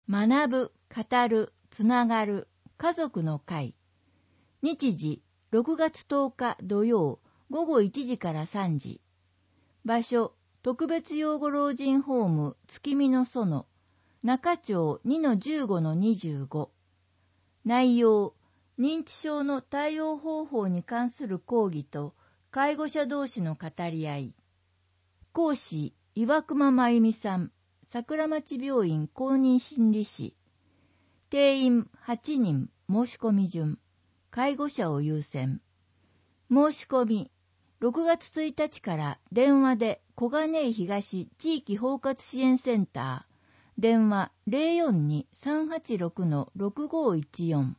学ぶ、語る、つながる、家族の会。日時、6月10日土曜、午後1時から3時。場所、特別養護老人ホーム、月見の園、中町 2-15-25。内容、認知症の対応方法に関する講義と、介護者同士の語り合い。講師、岩隈真由美さん、桜町病院公認心理師。定員8人、申し込み順。介護者を優先。申し込み、6月1日から電話で小金井東地域包括支援センター、電話 042-386-6514。